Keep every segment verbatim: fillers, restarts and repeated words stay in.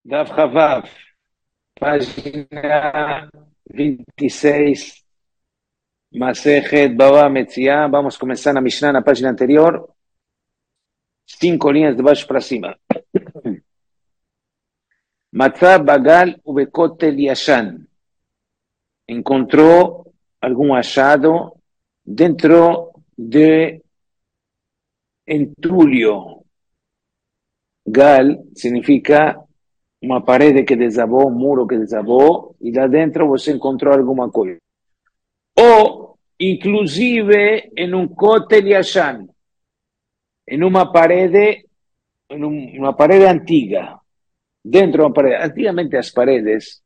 Dav Havav, página vinte e seis, Masejet Baba Metzia. Vamos a comenzar a Mishnah na página anterior, cinco linhas de baixo para cima. Matzah Bagal Ubekotel Yashan. Encontrou algum achado dentro de entulho. Gal significa uma parede que desabou, um muro que desabou, e lá dentro você encontrou alguma coisa. Ou, inclusive, em um kotel yashan, em uma parede, em um, uma parede antiga, dentro de uma parede. Antigamente as paredes,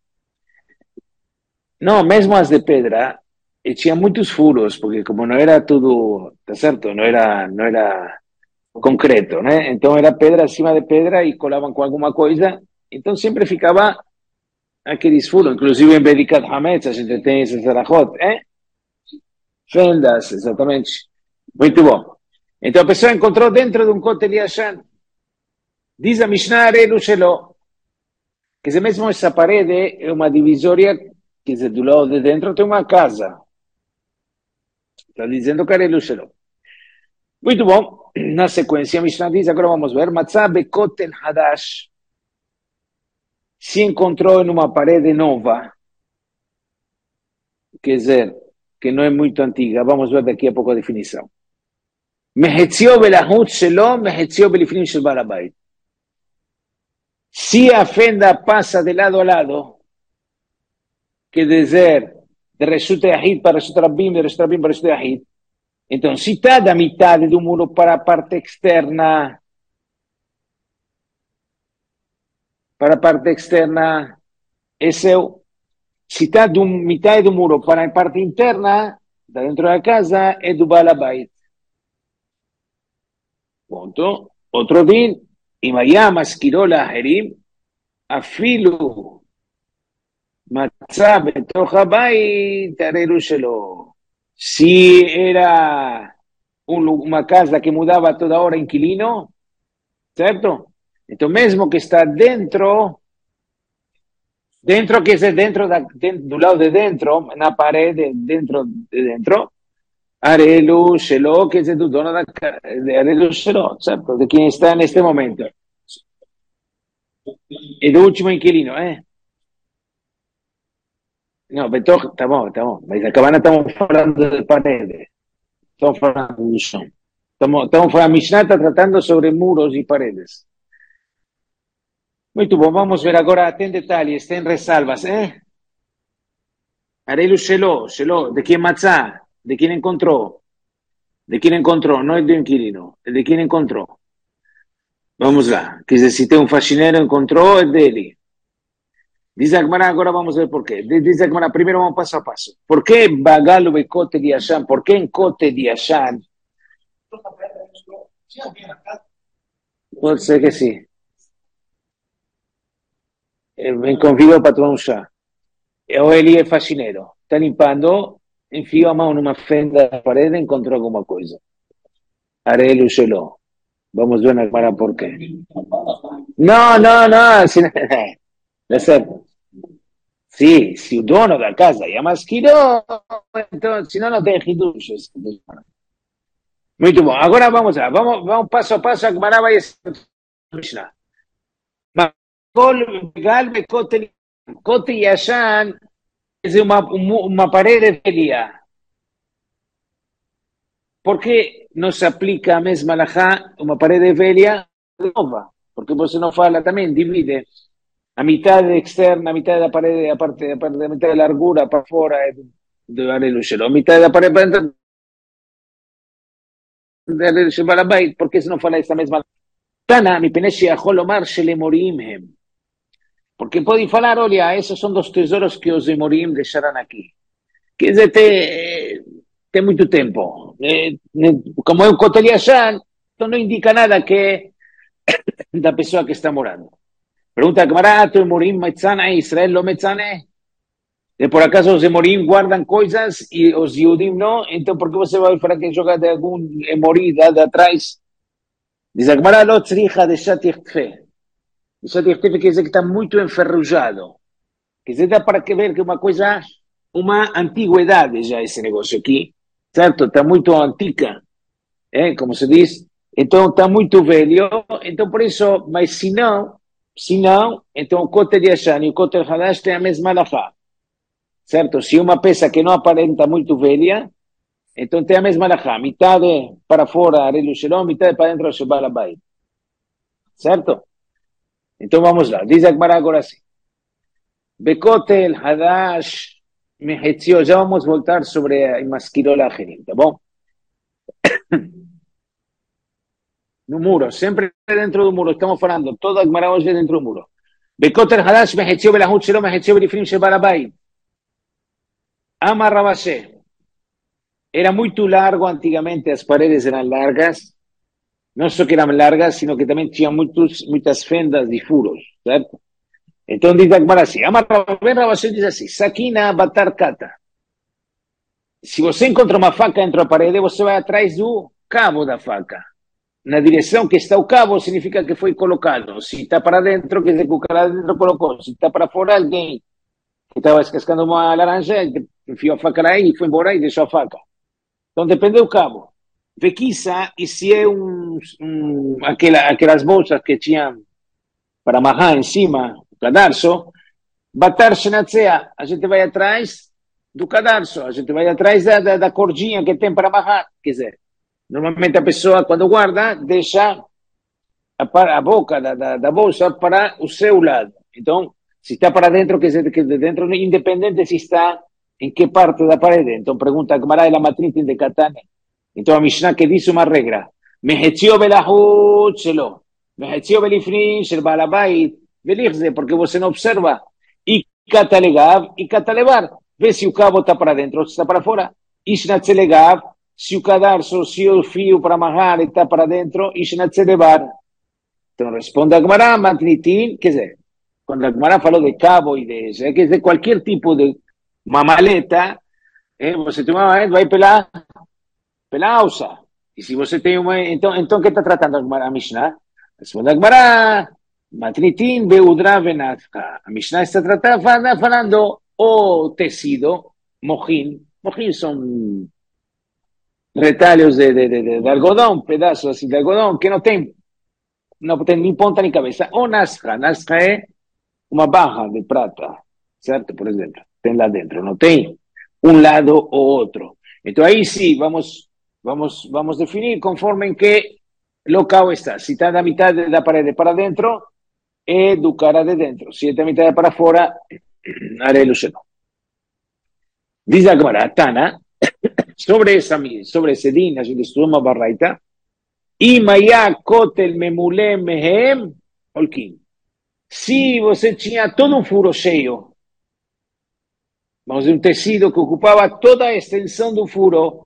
não, mesmo as de pedra, e tinha muitos furos, porque como não era tudo, tá certo, não era, não era concreto, né? Então era pedra acima de pedra e colavam com alguma coisa, então sempre ficava aqueles furos, inclusive em Bedikat Hametz, a gente tem esses alahot, eh? Fendas, exatamente. Muito bom. Então a pessoa encontrou dentro de um kotel yashan. Diz a Mishnah Arelu Shelo, que se mesmo essa parede é uma divisória, que dizer, do lado de dentro tem uma casa. Está dizendo que Arelu Shelo. Muito bom. Na sequência, a Mishnah diz, agora vamos ver, Matzah Bekotel Hadash. Se encontrou em uma parede nova, quer dizer, que não é muito antiga, vamos ver daqui a pouco a definição. Mehetzio belahut shelo, mehetzio belifnim shel baal habayit. Se a fenda passa de lado a lado, quer dizer, de Reshut Yahid para Reshut Rabim, de Reshut Rabim para Reshut Yahid, então, se está da metade do muro para a parte externa, para a parte externa, é seu. Se está da metade do muro para a parte interna, da dentro da casa, é do baal habayit. Ponto. Outro din, אם היה מזכירו לאחרים, אפילו מצא בתוך הבית, הראילו שלו. Si era un, uma casa que mudava toda hora inquilino, certo? Então, mesmo que está dentro, dentro quer dizer dentro, da, dentro do lado de dentro, na parede, dentro de dentro, Arelu Shelo, quer dizer do dono da casa, Arelu Shelo, certo? De quem está neste momento. E do último inquilino, eh? Não, Beto, tá bom, tá bom. Mas a cabana estamos falando de parede. Estamos falando do chão. Estamos, estamos falando, a Mishnah está tratando sobre muros e paredes. Muito bom, vamos ver agora, tem detalhes, tem ressalvas, eh? Arelu Shelo, Shelo, de quem matzá, de quem encontrou. De quem encontrou, não é do inquilino, é de quem encontrou. Vamos lá, quer dizer, se tem um faxineiro, encontrou, é dele. Diz a Gemara, agora vamos ver por quê. Diz a Gemara, primeiro vamos passo a passo. Por que Bagalo e Kotel Yashan? Por que em Kotel Yashan? Pode ser que sim. Me convidou para tomar um chá. Ou ele é faxineiro. Está limpando, enfiou a mão numa fenda da parede e encontrou alguma coisa. Arelu Shelo. Vamos ver na Gemara por quê. Não, não, não. É certo. Sim, se o dono da casa é masquirou, então, senão não tem hidush. Muito bom. Agora vamos lá. Vamos, vamos passo a passo. A Gemara vai Mishnah. Kotel Yashan é uma, uma parede velha. Por que não se aplica a mesma alahá, uma parede velha nova? Porque você não fala também, divide. A metade externa, a metade da parede, a parte, a parte da metade da largura para fora é do Arelu Shelo. A metade da parede para dentro do Arelu Shelo baal habayit. Por que se não fala essa mesma? Tana, mi peneshi achol omar shelemorim hem. Porque podem falar, olha, esses são dos tesouros que os emorim deixaram aqui. Quer dizer, tem, tem muito tempo. Como é um kotel yashan, então não indica nada que é da pessoa que está morando. Pergunta a Gemara, tu emorim metzane, Israel lo metzane? E por acaso os emorim guardam coisas e os Yudim não? Então por que você vai falar que joga de algum emorim de atrás? Diz a Gemara, lo tzricha de shatikfe. Isso quer dizer que está muito enferrujado. Quer dizer, dá para que ver que é uma coisa, uma antiguidade já esse negócio aqui, certo? Está muito antiga, é? Como se diz. Então está muito velho, então por isso, mas se não, se não, então o Kotel Yashan e o Kotel Hadash têm a mesma alahá, certo? Se uma peça que não aparenta muito velha, então tem a mesma alahá, metade para fora, Arelu Shalom, metade para dentro, Shebal Abayit, certo? Então vamos lá, diz a Gemara agora assim. Bekotel, Hadash, Mehetzió, já vamos voltar sobre a Masquirola Gerim, tá bom? No muro, sempre dentro do muro, estamos falando, toda a Gemara hoje é dentro do muro. Bekotel, Hadash, Mehetzió, Belahut, Shalom, Mehetzió, Belifrim, Shebal Abayit. Ama Rabashe. Era muito largo antigamente, as paredes eram largas, não só que eram largas, sino que também tinha muitos, muitas fendas e furos, certo? Então diz a Gemara assim, Ama Rabashe diz assim, Sakina Batar Kata. Se você encontra uma faca dentro da parede, você vai atrás do cabo da faca. Na direção que está o cabo, significa que foi colocado. Se está para dentro, quer dizer que o cara dentro colocou. Se está para fora, alguém que estava descascando uma laranja, enfiou a faca lá e foi embora e deixou a faca. Então depende do cabo. Vequiça, e se é um, um, aquela, aquelas bolsas que tinham para amarrar em cima, o cadarço, batar shenatzea, a gente vai atrás do cadarço, a gente vai atrás da, da, da cordinha que tem para amarrar. Quer dizer, normalmente a pessoa, quando guarda, deixa a, a boca da, da, da bolsa para o seu lado. Então, se está para dentro, quer dizer que de dentro, independente se está em que parte da parede. Então, pergunta a Gemara de la Matritin de Katane. Então, a Mishnah que diz uma regra. Mehetzió belahut shelo. Mehetzió belifrin shel balabait. Belichze, porque você não observa. E catalegav e catalevar. Vê se o cabo está para dentro ou está para fora. Ishnatzelegab, se o cadarço, se o fio para amarrar está para dentro. Ishnatzelevar. Então, responde a Gemara, Matnitin, quer dizer, quando a Gemara falou de cabo e de isso, quer dizer, qualquer tipo de uma maleta, eh, você tem uma maleta, vai pela, pela alça. E se você tem uma... Então, então o que está tratando a Gemara, a Mishnah? Responde a Gemara, Matnitin beudra venatka. A Mishnah está tratando, falando o tecido, mojín. Mojín são retalhos de, de, de, de, de algodão, pedaços assim de algodão, que não tem, não tem nem ponta nem cabeça. Ou nasca. Nasca é uma barra de prata, certo? Por exemplo. Tem lá dentro, não tem um lado ou outro. Então aí sim, vamos, vamos, vamos definir conforme em que local está. Se está da metade da parede para dentro, é do cara de dentro. Se está da metade para fora, arelo seno. Diz a Gemara, Tana, sobre, essa, sobre esse din, a gente estudou uma barraita, Imaya kotel memule mehem olkim. Se você tinha todo um furo cheio, vamos dizer, um tecido que ocupava toda a extensão do furo.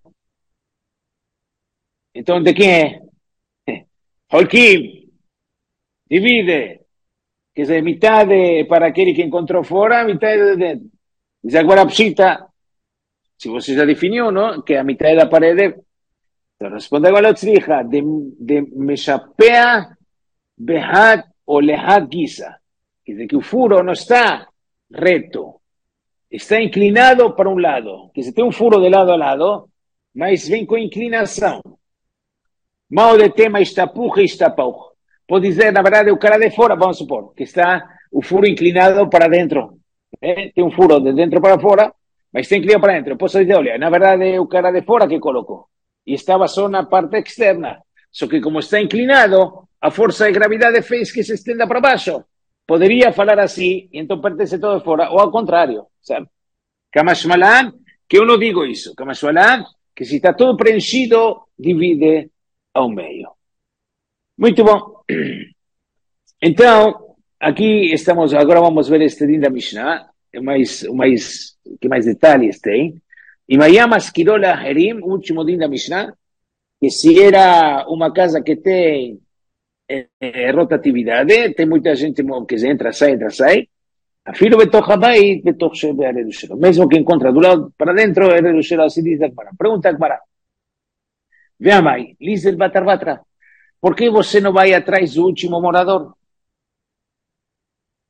Então, de quem é? Holkim, divide. Quer dizer, metade para aquele que encontrou fora, metade de dentro. Diz agora, psita, se você já definiu, não? Que a metade da parede. Então, responde agora, tzricha, de, de meshapea behat ou lehat guisa. Quer dizer, que o furo não está reto. Está inclinado para um lado, que se tem um furo de lado a lado, mas vem com inclinação. Mal de tema está puje e está pauj. Pode dizer, na verdade, o cara de fora, vamos supor, que está o furo inclinado para dentro. É? Tem um furo de dentro para fora, mas está inclinado para dentro. Eu posso dizer, olha, na verdade é o cara de fora que colocou. E estava só na parte externa. Só que como está inclinado, a força de gravidade fez que se estenda para baixo. Poderia falar assim, e então pertence todo de fora, ou ao contrário, sabe? Kamashmalan, que eu não digo isso. Kamashmalan, que se está todo preenchido, divide ao meio. Muito bom. Então, aqui estamos, agora vamos ver este din da Mishnah, mais, mais, que mais detalhes tem. E Mayamas Kirola Herim, último din da Mishnah, que se era uma casa que tem eh, rotatividade, tem muita gente que entra, sai, entra, sai, afilo betoch habayit, betoch shebe arelu shelo. Mesmo que encontra do lado para dentro, arelu shelo, assim diz a Gemara. Pergunta a Gemara. Vea, mãe, Lizel Batar Batra, por que você não vai atrás do último morador?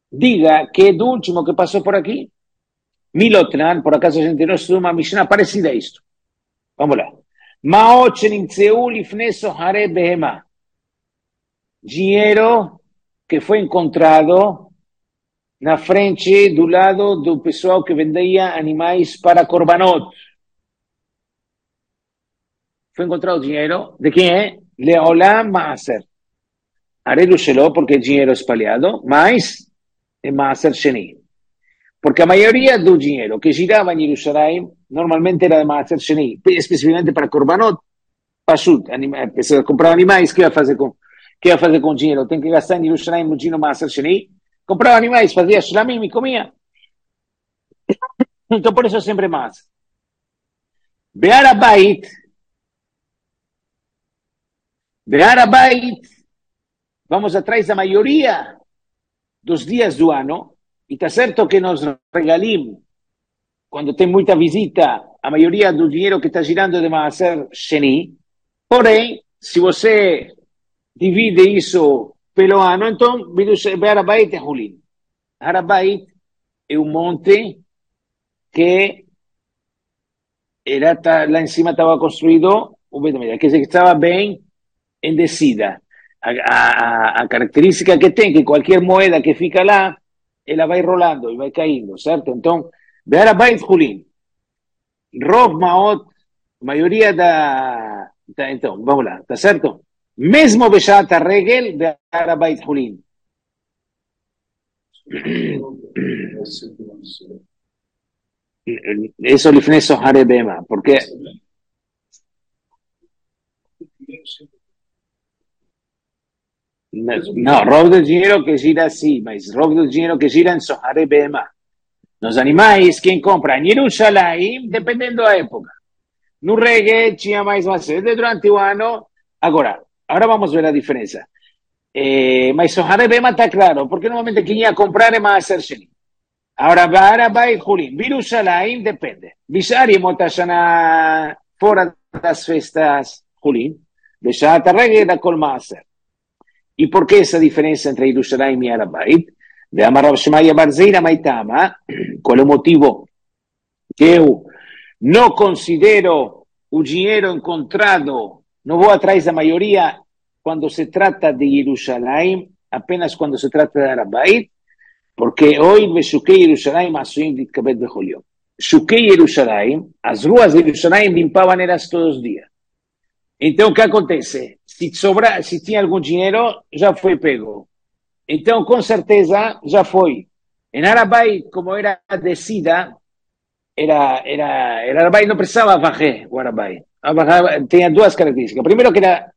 diga que do último que passou por aqui, Milotnan, por acaso a gente não estuda uma Mishnah parecida a isto. Vamos lá. Maot shenimtzeu lifnei sohare behema. Dinheiro que foi encontrado na frente, do lado do pessoal que vendia animais para korbanot. Foi encontrado dinheiro. De quem é? Leolam Maaser. Arelu Shelo, porque é dinheiro espalhado, mas é Maaser Sheni. Porque a maioria do dinheiro que girava em Jerusalém normalmente era de Maaser Sheni, especificamente para korbanot. Pashut, a pessoa comprava animais, o que ia fazer com, que ia fazer com o dinheiro? Tem que gastar em Jerusalém no dinheiro Maaser Sheni. Comprava animais, fazia shlamim e comia. Então por isso sempre mais. Be'arabait, Be'arabait, vamos atrás da maioria dos dias do ano, e está certo que nos regalim, quando tem muita visita, a maioria do dinheiro que está girando é de Maaser Sheni, porém, se você divide isso pelo ano, então, Be'arabait é Hulin. Arabait é um monte que era, lá em cima estava construído, quer dizer, que estava bem em descida. A, a, a característica que tem, que qualquer moeda que fica lá, ela vai rolando e vai caindo, certo? Então, Be'arabait Hulin. Rov Maot, maioria da, da... Então, vamos lá, tá certo? Mesmo Beshat HaRegel, Be'arabait Hulin. Eso lifnei sohare bema, porque no, robo do dinheiro que gira sim, mas robo do dinheiro que gira em sohare bema. Nos animais, quem compra em Jerusalém, dependendo da época. No reggae tinha mais uma sede durante o ano. Agora, agora vamos ver a diferença. Eh, mas sohare bema está claro, porque normalmente quem ia comprar é Maaser Sheni. Agora, Be'arabait Hulin, Jerusalém depende. Bisharim Otashana fora das festas Hulin, Beshat HaRegel da Kol Maaser. E por que essa diferença entre Jerusalém e Arabait? De Amarav Shemaya Barzeira Maitama, qual é o motivo que eu não considero o dinheiro encontrado, não vou atrás da maioria quando se trata de Jerusalém, apenas quando se trata de Arabait? Porque hoje, בשוקי ירושלים עשויים להתכבד בכל יום. שוקי ירושלים, as ruas de Jerusalém limpavam elas todos os dias. Então, o que acontece? Se, sobra, se tinha algum dinheiro, já foi pego. Então, com certeza, já foi. Em Arabait, como era descida, era, era, era Arabait não precisava varrer o Arabait. Tinha duas características. Primeiro, que era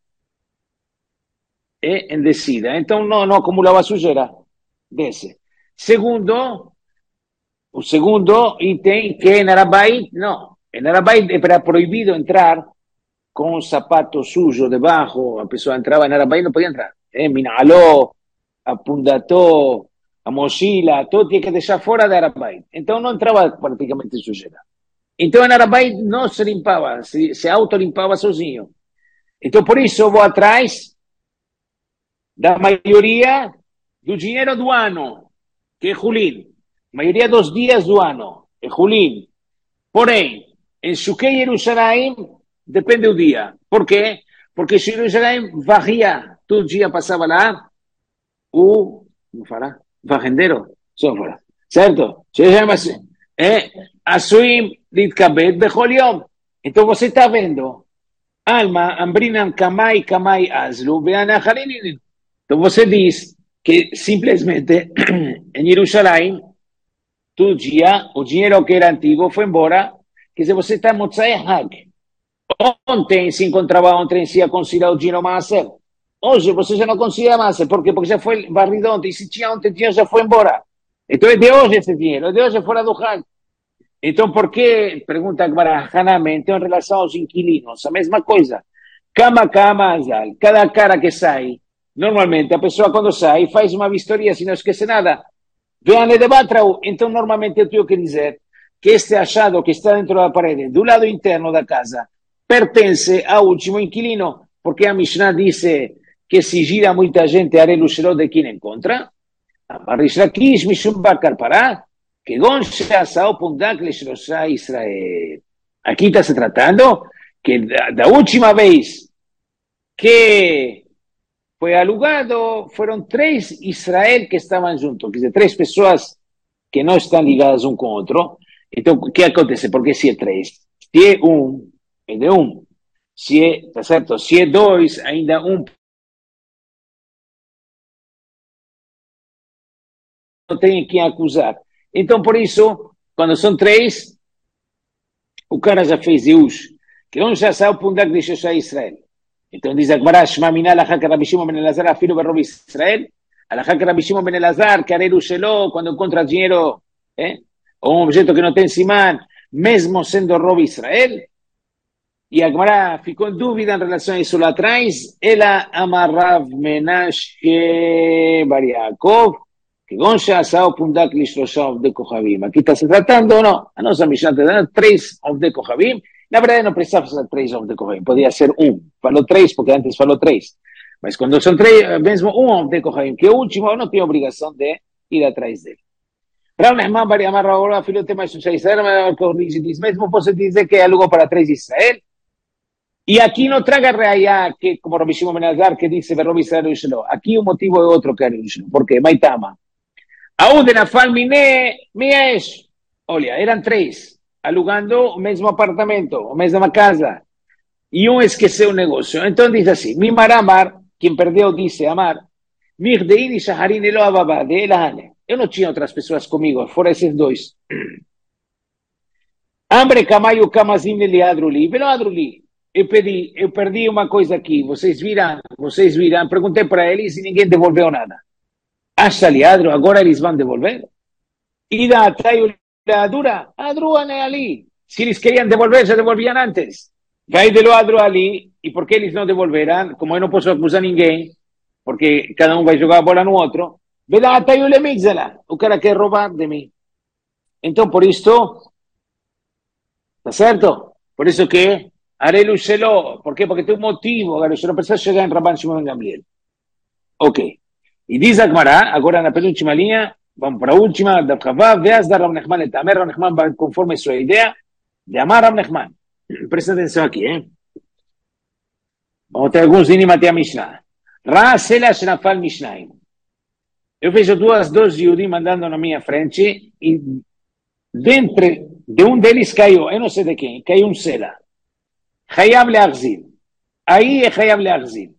é, em descida. Então, não, não acumulava sujeira. Desce. Segundo, o segundo item que em Arabait, não. Em Arabait era proibido entrar com um sapato sujo debaixo. A pessoa entrava em Arabait e não podia entrar. Eh, Minaló, a pundató, a mochila, tudo tinha que deixar fora de Arabait. Então não entrava praticamente sujeira. Então em Arabait não se limpava, se, se auto-limpava sozinho. Então por isso eu vou atrás da maioria do dinheiro do ano, que é Hulin. A maioria dos dias do ano é Hulin. Porém, em Shukei Jerusalém, depende do dia. Por quê? Porque Jerusalém varria, todo dia passava lá o, como fala? Varrendeiro, só fala. Certo? Se chama assim. É, Asuim Litkabed Bechol Yom. Então você está vendo, Alma, Ambrinan Kamai, Kamai Aslu, Beanacharin. Então você diz que simplesmente em Jerusalém, todo dia, o dinheiro que era antigo foi embora, quer dizer, você está em Motzai Hag. Ontem se encontrava, ontem se ia considerar o dinheiro Maaser. Hoje você já não considera Maaser, por quê? Porque já foi varrido ontem, e se tinha ontem, dinheiro já foi embora. Então é de hoje esse dinheiro, é de hoje fora do Hag. Então por que, pergunta agora Hanamente, em relação aos inquilinos, a mesma coisa. Cama, cama, azal, cada cara que sai, normalmente a pessoa quando sai faz uma vistoria, se não esquece nada. Veane de Batrau, então normalmente eu tenho que dizer que este achado que está dentro da parede, do lado interno da casa, pertence ao último inquilino, porque a Mishnah diz que se gira muita gente, arelu shelo de quem encontra. Rish Lakish Mishum Bakar Pará, que Goncha Sao Pundak Leshrosha Israel. Aquí está se tratando que la última vez que fue alugado fueron tres Israel que estaban juntos, que de tres personas que no están ligadas un con otro. Entonces, ¿qué acontece? Porque si es tres, si es un, es de un, si es, está certo? Si es dos, ainda un no tem quem acusar. Então, por isso, quando são três, o cara já fez Zeus, que um já sabe para onde é que deixou já Israel. Então, diz a Gemara, Shema Minah, Alachá que Rabi Shimon ben Elazar, afilo berrob Israel, Alachá que Rabi Shimon ben Elazar, que Arelu Shelo, quando encontra dinheiro, eh? ou um objeto que não tem simán, mesmo sendo robo Israel, e a Gemara ficou em dúvida em relação a isso lá atrás, ela amarrav Menashe bar Yaakov, que Goncha Asao Pundak Lishrosha of de Kohabim. Aquí está se tratando, no, a nossa Mishnah te da três of de Kohabim. Na verdade, não precisava ser três of de Kohabim, podia ser um. Falou três, porque antes falou três. Mas quando são três, mesmo um of de Kohabim, que é o último, não tem obrigação de ir atrás dele. Rav Nehman Bar Yamar Raola, filho de mais de Israel, diz, mesmo você dizer que é algo para três de Israel, e aqui não traga reaya, que como Rabi Shimon ben Elazar, que diz, Verrob Israel Shelo. Aqui o motivo é outro que é Shelo. Por quê? Maitama. Aún Nafal Miné, Miesh. Olha, eram três, alugando o mesmo apartamento, a mesma casa. E um esqueceu o negócio. Então diz assim, Mimar Amar, quem perdeu disse Amar, Mirdein e Shaharin Elo Ababade, Elahane. Eu não tinha outras pessoas comigo, fora esses dois. Ambre Kamayu Kamazim Eliadruli, Veloadruli. Eu pedi, eu perdi uma coisa aqui, vocês viram, vocês viram, perguntei para eles e ninguém devolveu nada. Acha Liadro, agora eles vão devolver? E da Taio Liadura, Adruan é ali. Se eles queriam devolver, já devolviam antes. Vai de Loadro ali, e por que eles não devolveram? Como eu não posso acusar ninguém, porque cada um vai jogar a bola no outro, vai da Taio Lemixela, o cara quer roubar de mim. Então, por isto, tá certo? Por isso que Arelu Shelo, por quê? Porque tem um motivo, agora, você não precisa chegar em Rabban Shimon ben Gamliel. Ok. E diz a Gemara, agora na penúltima linha, vamos para a última, da Chavá, veas da Rav Nechman etamer, Rav Nechman vai conforme sua ideia, de amar Rav Nechman. Presta atenção aqui, hein? Vamos ter alguns dinim até a Mishnah. Ra Sela Shenafal Mishnaim. Eu vejo duas, dois Yudim andando na minha frente, e dentro de um deles caiu, eu não sei de quem, caiu um Sela. Hayab Leachzir. Aí é Hayab Leachzir.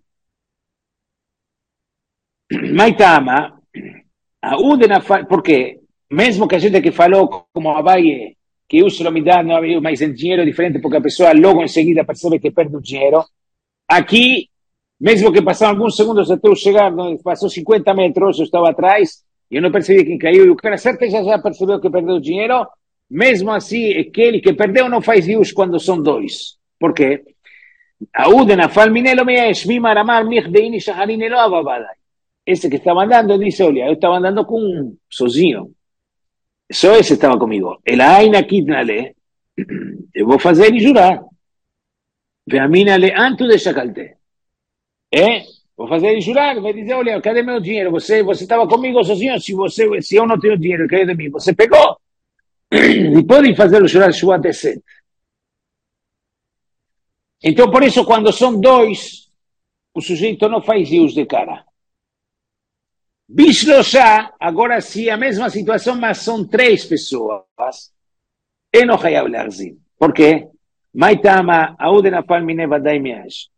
Maitama, porque mesmo que a gente que falou como Abaye, que o Shlomidá não havia mais em dinheiro diferente, porque a pessoa logo em seguida percebe que perde o dinheiro, aqui, mesmo que passaram alguns segundos até eu chegar, passou cinquenta metros, eu estava atrás, e eu não percebi quem caiu, e o cara certeza já percebeu que perdeu o dinheiro, mesmo assim, aquele que perdeu não faz Deus quando são dois. Por quê? Aúdena, Falminelo Meesh, Mimaramar, Mirdeini, Shaharinelo, Ababadai. Esse que estava andando disse, olha, eu estava andando com um sozinho. Só esse estava comigo. Ela aina kitnale, eu vou fazer ele jurar. Veaminale antu de shacalte. É? Vou fazer ele jurar, vai dizer, olha, cadê meu dinheiro? Você você estava comigo sozinho, se, você, se eu não tenho dinheiro, cadê de mim? Você pegou. E pode fazer o jurar Shuat Eset. Então, por isso, quando são dois, o sujeito não faz Deus de cara. Bishlosha, agora sim, a mesma situação, mas são três pessoas. E não vai hablar assim. Por quê? Maitama, audena palmine vadai meash.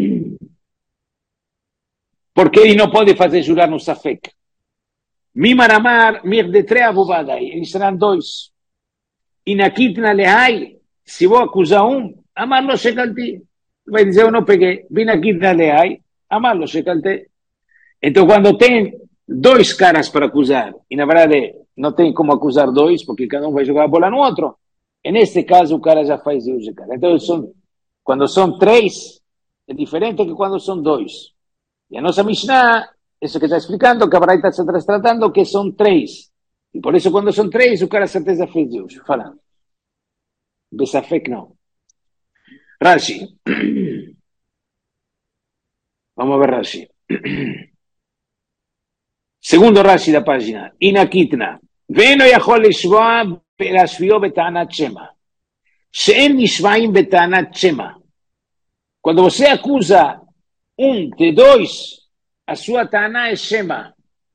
Porque ele não pode fazer jurar no Safek. Mimaramar, mir de tre abubadai. Eles serão dois. E na kitna lehai, se vou acusar um, amarlo shekalti. Vai dizer, eu não peguei. Vim na kitna lehai, amarlo shekalti. Então, quando tem dois caras para acusar, e na verdade não tem como acusar dois, porque cada um vai jogar a bola no outro, e neste caso o cara já faz Deus de cara. Então, são, quando são três, é diferente que quando são dois. E a nossa Mishnah, isso que está explicando, que a Braita está tratando, que são três. E por isso, quando são três, o cara certeza fez Deus. Fala. Besafek não. Rashi. Vamos ver Rashi. Segundo Rashi da página, Inakitna, Veno Yahol Lishvoa Perashvio Betanat Shema. She'en Nishvaim Betanat Shema. Quando você acusa um de dois, a sua Tana é Shema.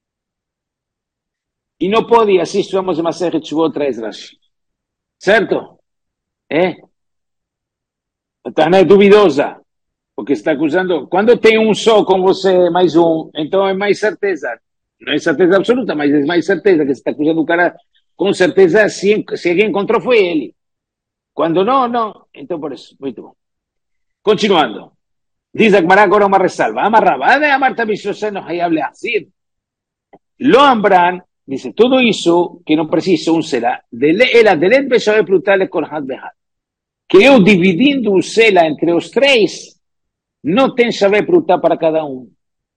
E não pode, assim estudamos em Masechet Shuvot traz Rashi. Certo? É? A Tana é duvidosa. Porque está acusando. Quando tem um só com você, mais um, então é mais certeza. Não é certeza absoluta, mas é mais certeza que você está acusando o cara. Com certeza, se, se alguém encontrou, foi ele. Quando não, não. Então, por isso. Muito bom. Continuando. Diz a Gemara agora uma ressalva. Amarraba. De Amarta Bishosé no hayab leazir. Lo ambran, dice, tudo isso que não precisa um será, ela delet beshabe plutale com had behad. Que eu dividindo o sela entre os três, não tem chave pruta para cada um.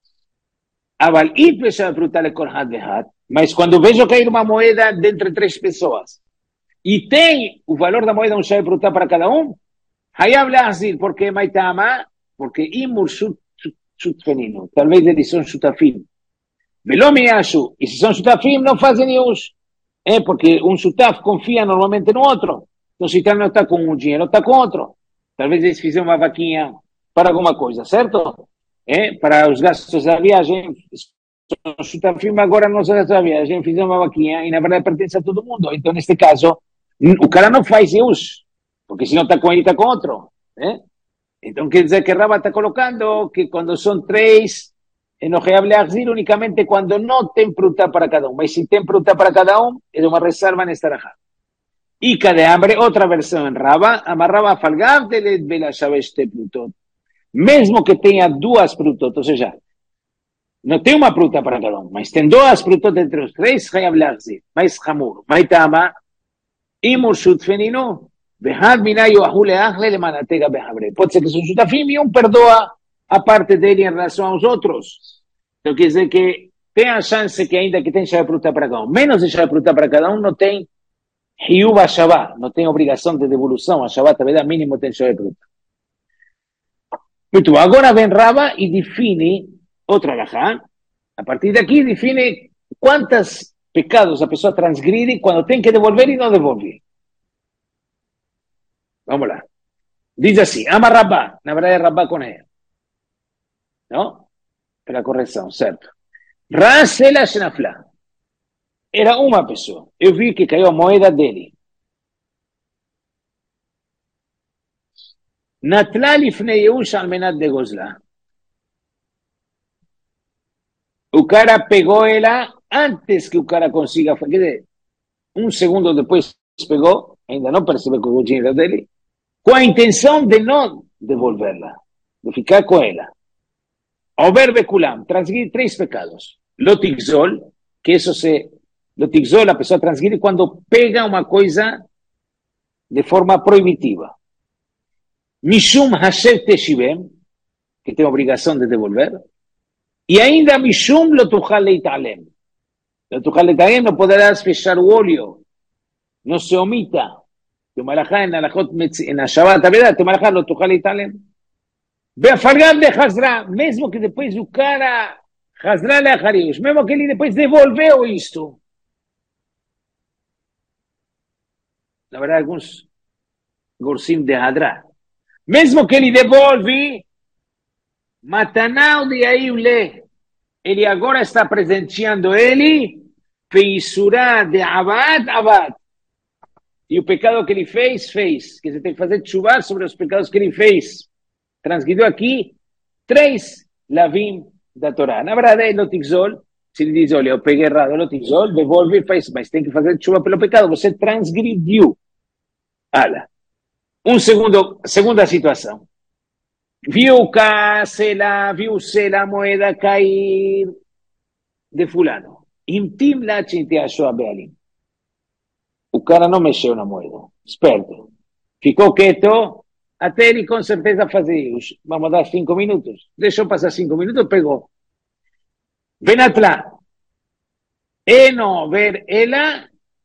Aval it beshabe plutale com had behad. Mas quando vejo cair uma moeda de entre três pessoas, e tem o valor da moeda um chave pruta para cada um, hayab leazir, porque maitama, porque imur shutfenino, talvez eles são shutafim. Veló me acho, e se são shutafim, não fazem uso. É porque um shutaf confia normalmente no outro. Então, se não está com um dinheiro, está com outro. Talvez eles fizeram uma vaquinha para alguma coisa, certo? É, para os gastos da viagem, são shutafim agora não são gastos da viagem, fizeram uma vaquinha e na verdade pertence a todo mundo. Então, neste caso, o cara não faz uso, porque se não está com ele, está com outro. É? Então, quer dizer que Raba está colocando que quando são três, no Hayab Leachzir únicamente quando não tem fruta para cada um. Mas se tem fruta para cada um, é uma reserva nesta rajá. Ica de hambre, outra versão em Raba, amarrava falgav de let bela este plutot. Mesmo que tenha duas frutas, ou seja, não tem uma fruta para cada um, mas tem duas frutas entre os três, Hayab Leachzir. Mais hamur, mais tama, imur shutfenino, behad minayu ahule achle le manatega behabre. Pode ser que são shutafim e um perdoa a parte dele em relação aos outros. Então quer dizer que tem a chance que ainda que tem chave fruta para cada um, menos de chave fruta para cada um, não tem Hiyuba Shabbat, não tem obrigação de devolução, a Shabbat, a verdade, mínimo tem chave fruta. Muito bom, agora vem Raba e define outra alajá, a partir daqui define quantos pecados a pessoa transgride quando tem que devolver e não devolve. Vamos lá. Diz assim, ama Rabá, na verdade é Rabá com ele. Não? Pela correção, certo. Rasela Shenafla. Era uma pessoa. Eu vi que caiu a moeda dele. Natla lifnei Yehush almenat de Gozla. O cara pegou ela antes que o cara consiga. Quer dizer, um segundo depois pegou, ainda não percebeu que o dinheiro dele, com a intenção de não devolverla, de ficar com ela. Over Bekulam, transgredir três pecados. Lotigzol, que isso se. Lotigzol, a pessoa transgride quando pega uma coisa de forma proibitiva. Mishum Hashem Teshivem, que tem a obrigação de devolver. E ainda Mishum Lotuchal Leitalem. Lotuchal Leitalem não poderás fechar o olho. Não se omita. Tem uma alajá na Shabbat, a verdade, tem uma alajá Lotuchal Leitalem. Beafalgam de Hazra, mesmo que depois o cara Hazra le Harius, mesmo que ele depois devolveu isto. Na verdade, alguns Gorsim de Hadra. Mesmo que ele devolve, Matanau de Aiule, ele agora está presenteando ele, Feissurá de Abad, Abad. E o pecado que ele fez, fez. Que você tem que fazer chuvar sobre os pecados que ele fez. Transgrediu aqui três lavim da Torá. Na verdade, é Lotigzol. Se ele diz, olha, eu peguei errado, Lotigzol, devolve e faz, mas tem que fazer chuva pelo pecado. Você transgrediu. Olha. Um segundo, segunda situação. Viu Casela, viu Sela, a moeda cair de fulano. Intim la te achou a Bealim. O cara não mexeu na moeda. Esperto. Ficou quieto. Até ele com certeza fazer isso. Vamos dar cinco minutos. Deixou passar cinco minutos, pegou. Venatla. E não ver ela.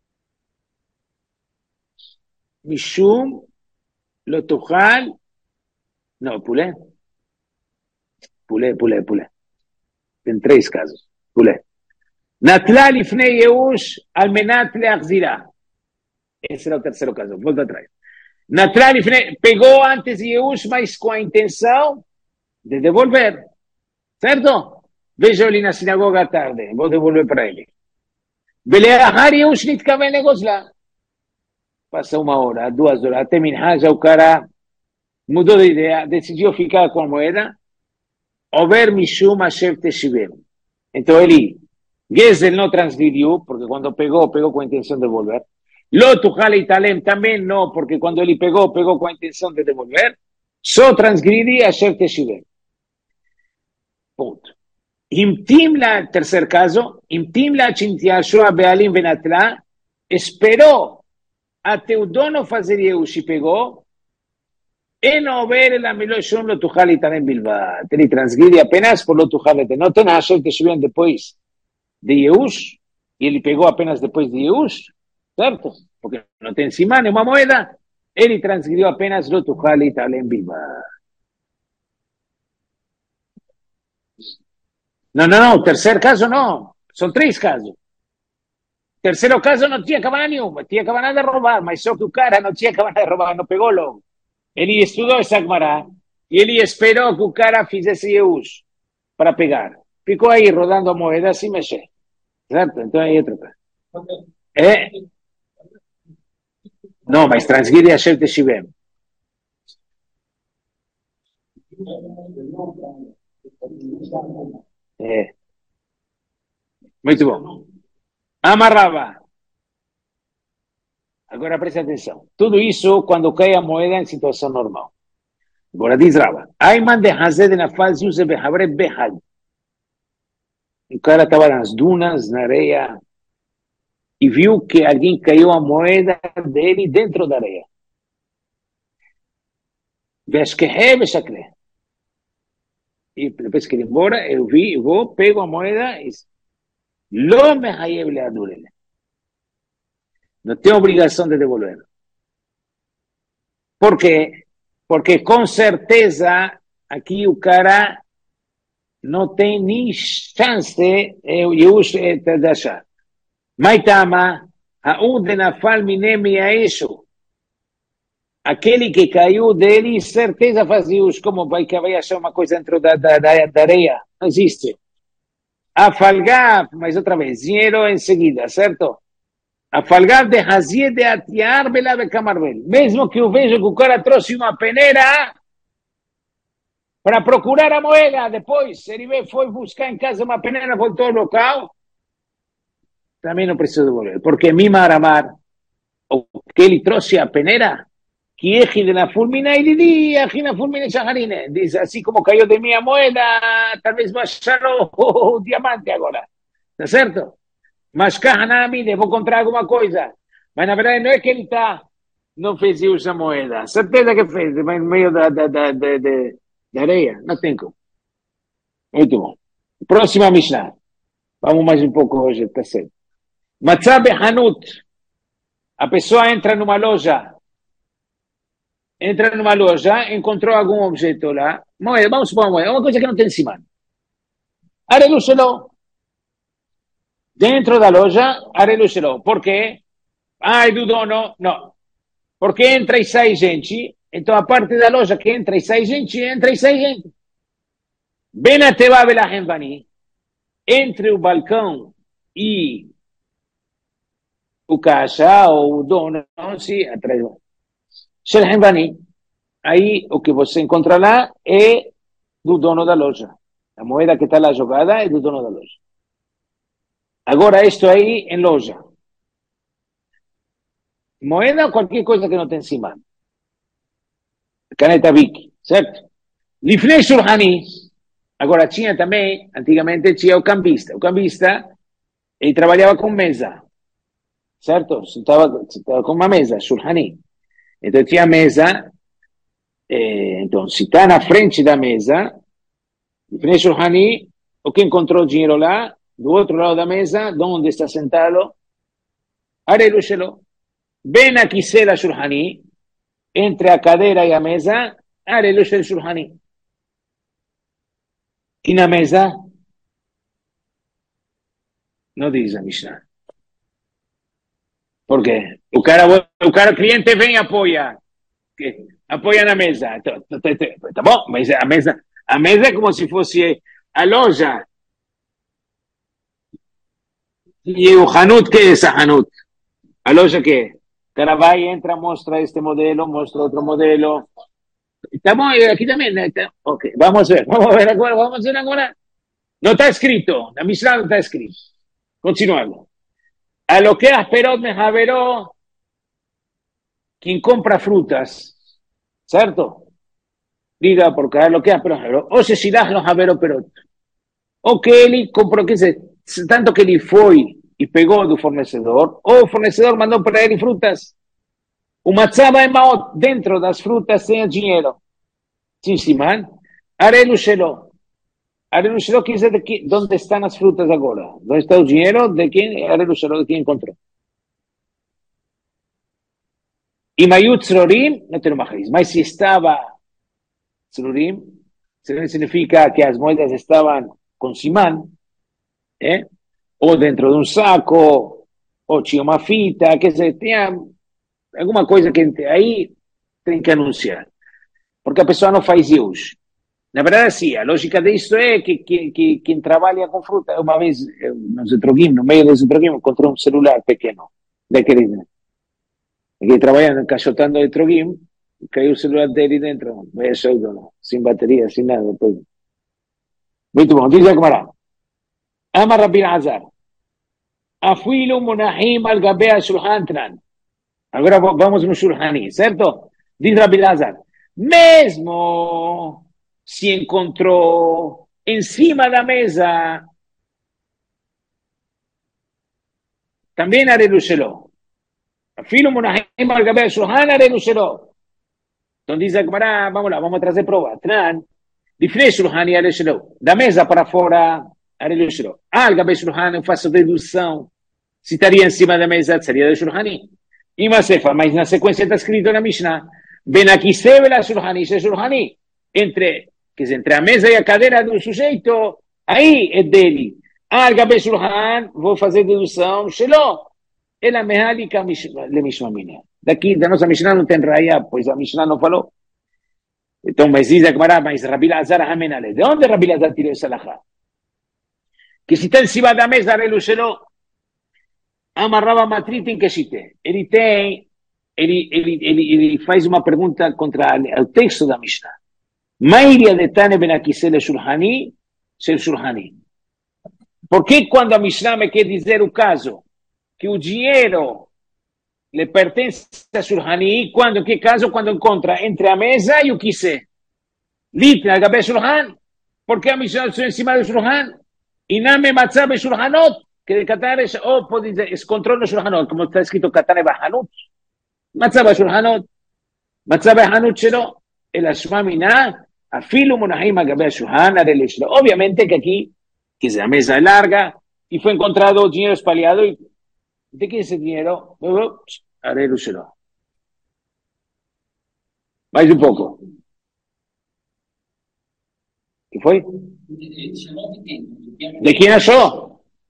Mishum. Lotuchal. Não, pulei. Pulei, pulei, pulei. Tem três casos. Pulei. Natla lifnei Yeush al menat leachzirá. Esse era o terceiro caso. Volta atrás. Natla lifnei, pegou antes de Yeush, mas com a intenção de devolver. Certo? Vejo ele na sinagoga à tarde. Vou devolver para ele. Beleahar Yeush nitkaven legozla. Passa uma hora, duas horas. Até minha, já o cara mudou de ideia, decidiu ficar com a moeda. Over mishum asher teshivem. Então ele, Gezel não transgrediu, porque quando pegou, pegou com a intenção de devolver. Lo tuchal italem também não, porque quando ele pegou, pegou com a intenção de devolver. Só transgredi asher teshivem. Ponto. Imtim la, terceiro caso, imtim la chintiashua bealim venatla, esperou até o dono fazer Yeush e pegou. E não ver la miloshum lo tuchal italem bilvat. Ele transgride apenas por lo tuchal italem. Não tem asher teshivem depois de Yeush, e ele pegou apenas depois de Yeush, certo? Porque não tem cima nenhuma moeda, ele transgrediu apenas lo tuchal italem bilvat. Não, não, não, terceiro caso não, são três casos. Terceiro caso não tinha cabana nenhuma, tinha cabana de roubar, mas só que o cara não tinha cabana de roubar, não pegou logo. Ele estudou essa Gemara e ele esperou que o cara fizesse Yeush para pegar. Ficou aí rodando a moeda sem mexer. Certo? Então aí outra coisa. É? Não, mas transgride a Asher Teshivem. É. Muito bom. Amarrava. Agora preste atenção. Tudo isso quando cai a moeda em situação normal. Agora diz Rava. Ayman de Hazed na fase use behabre behad. O cara estava nas dunas, na areia, e viu que alguém caiu a moeda dele dentro da areia. Veshkehe veshakle. E depois que ele embora, eu vi, eu vou, pego a moeda e lo mehayev leadurele. Não tem obrigação de devolver. Por quê? Porque com certeza aqui o cara não tem nem chance de achar. Maitama, haud nafal minemi aishu. Aquele que caiu dele, certeza fazia os como vai que vai achar uma coisa dentro da, da, da, da areia. Não existe. Afalgar, mas outra vez, dinheiro em seguida, certo? Afalgar de hazie de atiar bela de camarvel. Mesmo que eu vejo que o cara trouxe uma peneira para procurar a moeda, depois ele foi buscar em casa uma peneira, voltou ao local, também não precisa devolver. Porque Mima Aramar, o que ele trouxe a peneira, que eje de la fulmina e lidi, eje na fulmina shaharine. Diz, assim como caiu de minha moeda, talvez baixaram o, o diamante agora. Tá certo? Mas Kahanami, vou comprar alguma coisa. Mas na verdade não é que ele tá, não fez uso da moeda. Certeza que fez, mas no meio da, da, da, da, da areia. Não tem como. Muito bom. Próxima Mishnah. Vamos mais um pouco hoje, tá certo. Matzah behanut. A pessoa entra numa loja. Entra numa loja, encontrou algum objeto lá. Moeda, vamos supor uma moeda. Uma coisa que não tem cima. Arelúcelo. Dentro da loja, arelúcelo. Por quê? Ah, é do dono? Não. Porque entra e sai gente. Então, a parte da loja que entra e sai gente, entra e sai gente. Ben ateva belahemvani. Entre o balcão e o caixa, ou o dono, se atrás. Shelhemvani. Aí, o que você encontra lá é do dono da loja. A moeda que está lá jogada é do dono da loja. Agora, isto aí em loja. Moeda ou qualquer coisa que não tem cima. Caneta Bic, certo? Lifnei Shulhani. Agora, tinha também, antigamente, tinha o cambista. O cambista, ele trabalhava com mesa. Certo? Estava com uma mesa, Shulhani. Então, tinha mesa. Eh, então, se está na frente da mesa, Lifnei Shulhani, o que encontrou dinheiro lá, do outro lado da mesa, onde está sentado, arelúcelo. Bem aqui será Shulhani, entre a cadeira e a mesa, arelúcelo Shulhani. E na mesa, No dice la Mishnah. ¿Por qué? O cara, o cara cliente vem e apoia. Que, apoia na mesa. Tá, tá, tá, tá bom, mas a mesa, a mesa é como se fosse a loja. E o Hanut, que é essa Hanut? A loja que? O cara vai, entra, mostra este modelo, mostra outro modelo. Estamos aquí también. Ok, vamos a ver, vamos a ver ahora, vamos a ver ahora. No está escrito, la Mishnah no está escrito. Continuamos. A lo que asperó me javeró quien compra frutas, ¿cierto? Diga, porque a lo que asperó, o se si das los javeró perot. O que él compró, que se, tanto que él fue y pegó del fornecedor, o el fornecedor mandó para él frutas. Un matzaba en maot, dentro de las frutas tenía dinero. Sin simán, arelu shelo. Arelu shelo quiere decir de qué, dónde están las frutas ahora. ¿Dónde está el dinero? ¿De quién? Arelu shelo, de quién encontró. Y mayut tzrorim, no tenemos más. Mas si estaba tzrorim, significa que las moedas estaban con simán, ¿eh? O dentro de un saco, o chiomafita, que se tenía alguma coisa que aí tem que anunciar. Porque a pessoa não faz isso. Na verdade, sim, a lógica disso é que, que, que quem trabalha com fruta, uma vez, no Zetrogim, no meio do Zetrogim, encontrou um celular pequeno, daquele, né? Que trabalha encaixotando o Zetrogim, caiu o celular dele dentro, meio solto, sem bateria, sem nada. Depois. Muito bom, diz a Gemara. Ama Rabbi Azar. Afilu monahim al gabe al-shulhan tran. Agora vamos no Shulhani, certo? Diz Rabbi Lazar, mesmo se encontrou em cima da mesa, também arelu shelo. Afilo monahim al gabe shulhan arelu shelo. Então diz a Gemara, vamos lá, vamos trazer prova. Tran, difne shulhani arelu shelo. Da mesa para fora, arelu shelo. Ah, al gabe shulhan, eu faço dedução. Se estaria em cima da mesa, seria de shulhani. E Masefa, mas na sequência está escrito na Mishnah, ben aqui se vê a Shulhani, se Shulhani, entre, que entre a mesa e a cadeira do sujeito, aí é dele. Ah, Gabe Shulhan, vou fazer dedução, Shelo, ela me halika le Mishnah minha. Daqui, da nossa Mishnah não tem raia, pois a Mishnah não falou. Então, mas diz a Gemara, mas Rabi Lazar amenale. De onde Rabi Lazar tirou essa lahá? Que se está em cima da mesa, Relu Shelo, amarrava matrita em Keshite. Ele tem, ele, ele, ele, ele faz uma pergunta contra o texto da Mishnah. Mairia de Tane ben Akisele Shulhani, ser Shulhani. Por que quando a Mishnah me quer dizer o caso que o dinheiro lhe pertence a Shulhani, quando, que caso? Quando encontra entre a mesa e o Kiseh. Litna, Gabe Shulhan, porque a Mishnah está em cima do Shulhan. E não me matzabe Shulhanot. Que de Qatar es, o puede decir, es control de Shulhanot, como está escrito Qatar Bahanut. Matzaba Shulhanot, Matzaba Hanut Shelo, el Ashmamina, Afilu Monahim Agabe Shulhan, Arele Shelo. Obviamente que aquí, que es la mesa larga, y fue encontrado dinero espaliado, y ¿de qué es ese dinero? Arele Shelo. Mais un poco. ¿Qué fue? ¿De quién achó?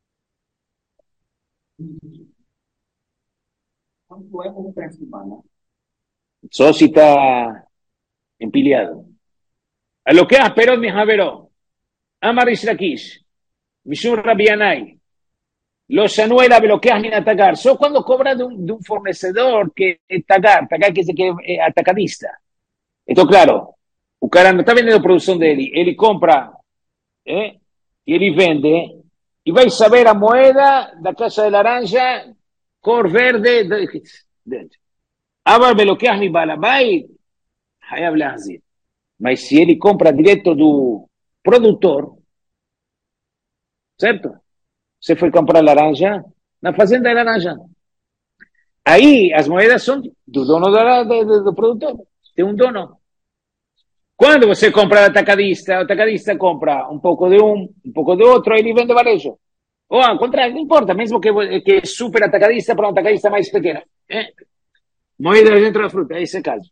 Só si está empilhado. A lo que asperó mi javeró. Amar Israquish. Mishur Rabianai. Los anuela bloqueas min atacar. Só cuando cobra de un, de un fornecedor que es tagar, tagar que es que es atacadista. Esto claro. O cara no está vendiendo producción de él. Él compra eh, y él vende. Y vais a ver a moeda da Casa de Laranja, cor verde. Ahora bloqueas mi balabait. Aí habla así. Mas se ele compra direto do produtor, certo? Você foi comprar laranja na fazenda de laranja. Aí as moedas são do dono do, do, do produtor. Tem um dono. Quando você compra o atacadista, o atacadista compra um pouco de um, um pouco de outro, ele vende varejo. Ou ao contrário, não importa, mesmo que, que é super atacadista para um atacadista mais pequeno. Eh? Moedas dentro da fruta, esse é o caso.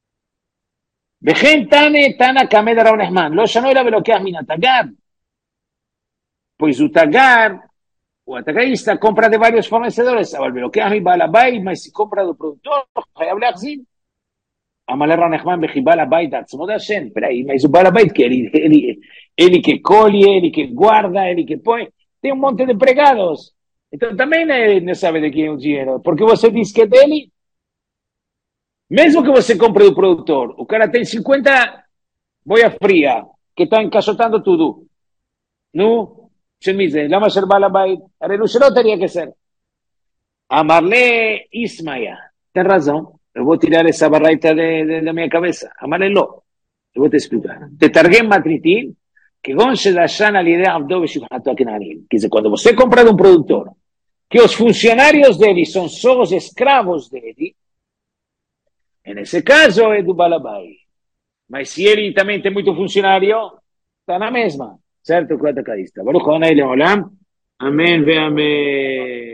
וכן תנא תנא קמא דרב נחמן, לא שנו אלא ולוקח מן התגר. Pois o tagar O atacadista compra de varios fornecedores, אבל לוקח מבעל הבית, mas se compra do produtor, חייב להחזיר. אמר לרב נחמן וכי בעל הבית עצמו דשן, peraí, mas o בעל הבית que ele, ele, ele que colhe, ele que guarda, ele que põe, tem um monte de empregados. Então também ele não sabe de quem é o dinheiro, porque você diz que é dele, mesmo que você compre do produtor, o cara tem cinquenta boia fria, que está encaixotando tudo. No, se me diz, lama ser בעל הבית, הרי לא שלא teria que ser. Amarle Ismaia, tem razão. Eu vou tirar essa barraita de, de, da minha cabeça. Amarle lo. Eu vou te explicar. Tetargem matritin, que gonche da shana lidea abdo shibhato akinanim. Quer dizer, quando você compra de um produtor, que os funcionários dele são só os escravos dele, nesse caso é do balabai. Mas se ele também tem muito funcionário, está na mesma. Certo? Com o atacadista. Baruch Adonai Leolam. Amém ve amém.